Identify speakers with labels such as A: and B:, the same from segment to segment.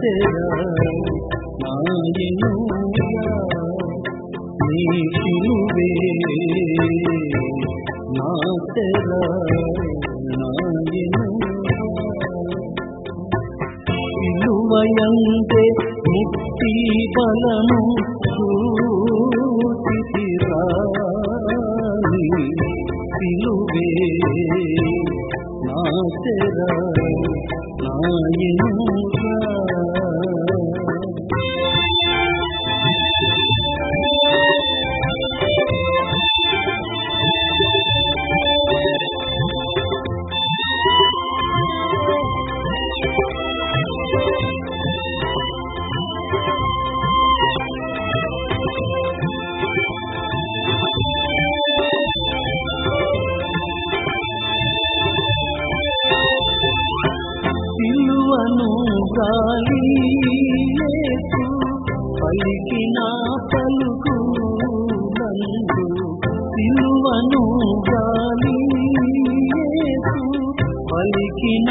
A: తెర నాయను నీ సిలువే నా తెర నాయను సిలువయందే ముక్తి బలము చూచితిరాని సిలువే నా తెర నాయను సిలువను గాలి యేసు పలికిన పలుకులందు సిలువను గాలి యేసు పలికిన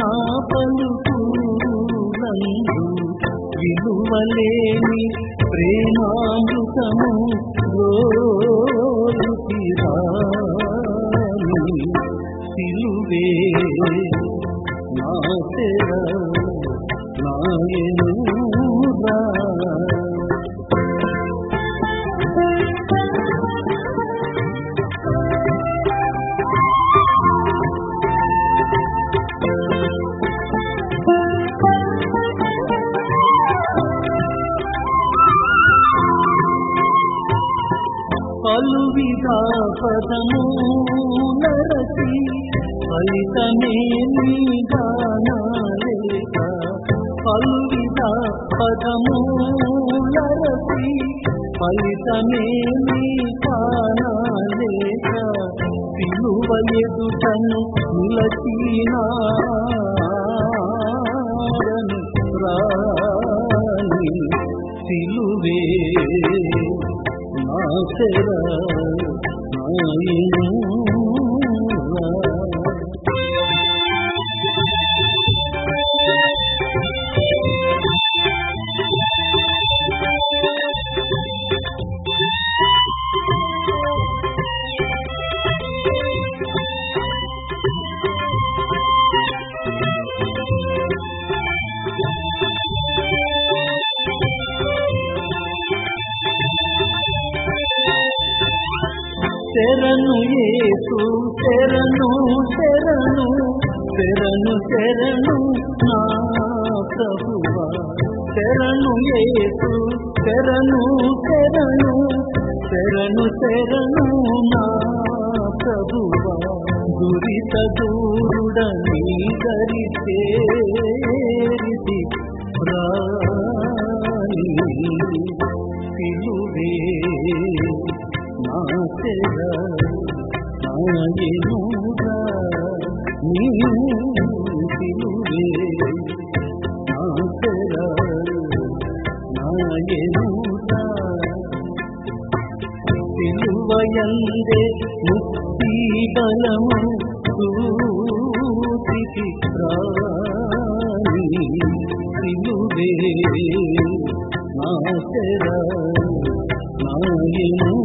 A: పలుకులందు విలువలేని ప్రేమామృతము రోలుతిరాని సిలువే నా తెర నాయను పలువిధ పదములరచి ఫలితమేమి గానలేక పలువిధ పదములరచి ఫలితమేమి గానలేక సిలువ ఎదుటను నిలచినాడను రాని సిలువే నా తెర నాయను శరణు యేసు శరణు శరణు శరణు శరణు నా ప్రభువా శరణు యేసు శరణు శరణు శరణు శరణు నా ప్రభువా దురిత దూరుడని దరి చేరితి ప్రాణి సిలువే నా తెర నాయను నీ సిలువే నా తెర నాయను సిలువయందే ముక్తి బలము చూచితిరాని సిలువే నా తెర నాయను